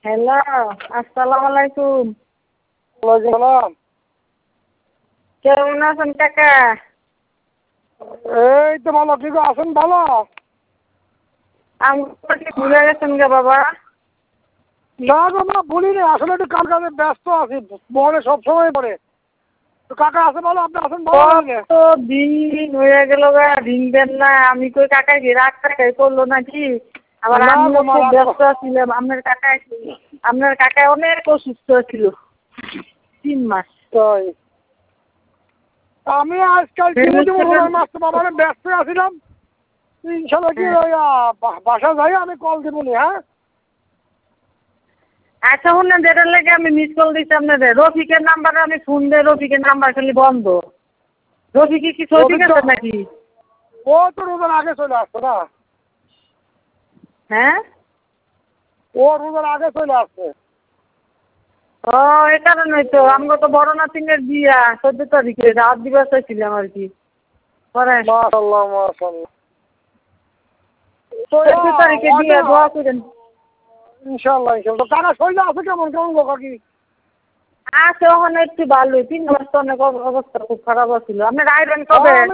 Hello, আসসালামু আলাইকুম। ওয়ালাইকুম সালাম। কেমন আছেন কাকা? এই তো ভালো, ঠিক আছেন ভালো? আমাকে ভুলে গেছেন গে বাবা? না গো মা, ভুলিনি, আসলে একটু কাজে ব্যস্ত আছি, মনে সবসময় পড়ে। তো কাকা আছে ভালো, আপনি আছেন ভালো নাকি? কত দিন হয়ে গেল গা, দিন দেন না। আমি কই কাকা কি রাগ টাকাই করলো নাকি? আবার না আমিও গো মা, খুব রাগ ব্যস্ত ছিলাম। আপনার কাকা অনেক অসুস্থ ছিল 3 মাস। তাই আমি আজকাল জীবন মাস তো বাবা ব্যস্ত আছিলাম। ইনশাল্লাহ কি ওই বাসা যাই আমি কল দেবনি। হ্যাঁ আচ্ছা শুনেন, যেটার লেগে আমি মিস কল দিচ্ছি আপনাদের, রফিকের নাম্বারে আমি ফোন দিই, রফিকের নাম্বার খালি বন্ধ। রফিকে কি সৌদি গেছে নাকি? ও তো রোজার আগে চলে আসতো না। হ্যাঁ, ও রোজার আগে চলে আসছে। ও এই কারণেই তো আমরা তো বড় নাতিনের বিয়া 14 তারিখে রাত দিবস ছিলাম আর কি। পরে মাশাআল্লাহ মাশাআল্লাহ। তো 14 তারিখে বিয়া, দোয়া করেন। ইনশাআল্লাহ ইনশাআল্লাহ। কাকা শরীর আছে কেমন কেমন গো কাকি? আছে ওখানে একটু ভালোই, 3 মাস তো অনেক অবস্থা খুব খারাপ ছিল। আপনার আইবেন কবে?